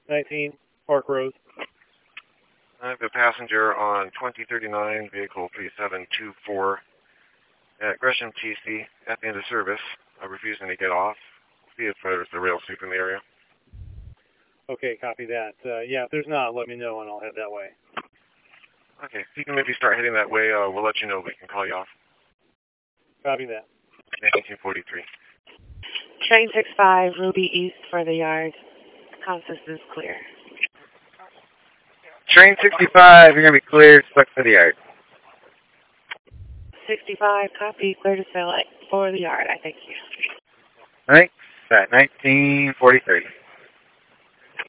19 Park Road. I have a passenger on 2039, vehicle 3724 at Gresham TC at the end of service, refusing to get off. See if there's a rail sweep in the area. Okay, copy that. Yeah, if there's not, let me know and I'll head that way. Okay, if you can maybe start heading that way, we'll let you know. We can call you off. Copy that. 1943. Train 65, Ruby East for the yard. Consist is clear. Train 65, you're going to be cleared. Stuck for the yard. 65, copy. Clear to sail for the yard. I thank you. Thanks. At 1943.